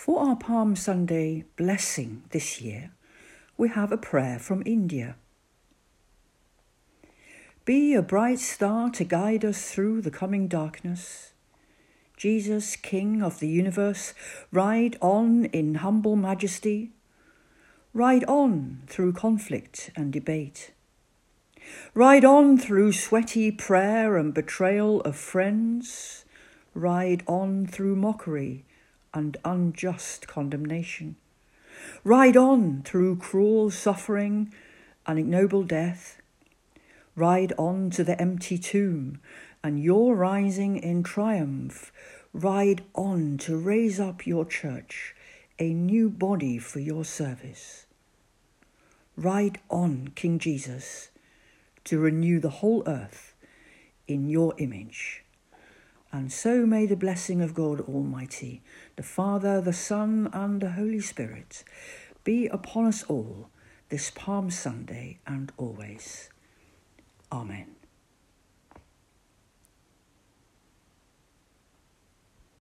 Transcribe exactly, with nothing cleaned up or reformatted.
For our Palm Sunday blessing this year, we have a prayer from India. Be a bright star to guide us through the coming darkness. Jesus, King of the universe, ride on in humble majesty. Ride on through conflict and debate. Ride on through sweaty prayer and betrayal of friends. Ride on through mockery and unjust condemnation. Ride on through cruel suffering and ignoble death. Ride on to the empty tomb and your rising in triumph. Ride on to raise up your church, a new body for your service. Ride on, King Jesus, to renew the whole earth in your image. And so may the blessing of God Almighty, the Father, the Son, and the Holy Spirit be upon us all this Palm Sunday and always. Amen.